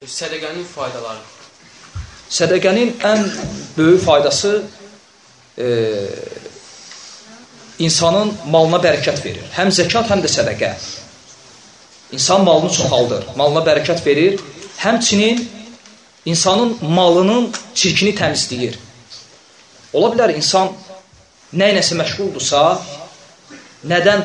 Sədəqənin faydaları. Sədəqənin ən böyük faydası insanın malına bərəkət verir. Həm zəkat, həm də sədəqə. İnsan malını çoxaldır, malına bərəkət verir. Həmçinin insanın malının çirkini təmizləyir. Ola bilər insan nə ilə məşğuldursa, nədən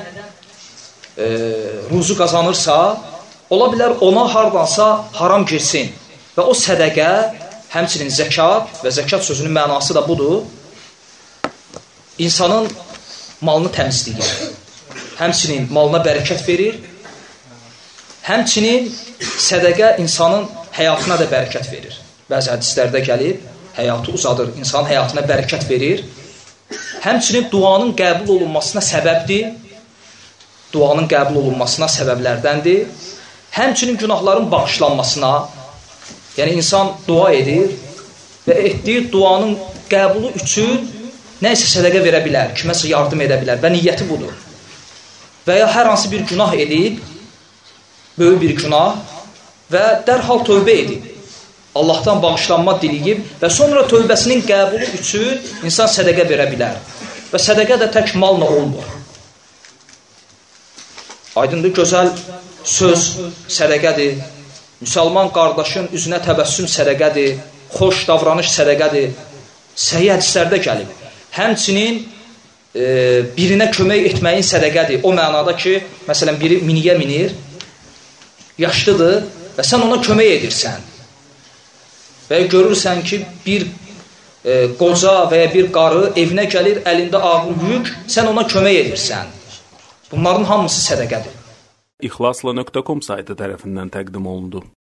ruzu qazanırsa, ola bilər ona hardansa haram girsin. Və o sədəqə, həmçinin zəkat və zəkat sözünün mənası da budur, insanın malını təmizləyir. Həmçinin malına bərəkət verir. Həmçinin sədəqə insanın həyatına da bərəkət verir. Bəzi hədislərdə gəlib, həyatı uzadır, insanın həyatına bərəkət verir. Həmçinin duanın qəbul olunmasına səbəbdir. Duanın qəbul olunmasına səbəblərdəndir. Həmçinin günahların bağışlanmasına, yəni insan dua edir və etdiyi duanın qəbulu üçün nəsə sədəqə verə bilər, kiməsə yardım edə bilər və niyyəti budur. Və ya hər hansı bir günah edib, böyük bir günah və dərhal tövbə edib, Allahdan bağışlanma diləyib və sonra tövbəsinin qəbulu üçün insan sədəqə verə bilər. Və sədəqə də tək malla olmur. Aydındır, gözəl söz sədəqədir. Müsəlman qardaşın üzünə təbəssüm sədəqədir. Xoş davranış sədəqədir. Səhih hədislərdə gəlib. Həmçinin birinə kömək etməyin sədəqədir. O mənada ki, məsələn, biri miniyə minir, yaşlıdır və sən ona kömək edirsən. Və görürsən ki, bir qoca və ya bir qarı evinə gəlir, əlində ağır yük, sən ona kömək edirsən. Bunların hamısı sədəqədir. İxlasla.com saytı tərəfindən təqdim olundu.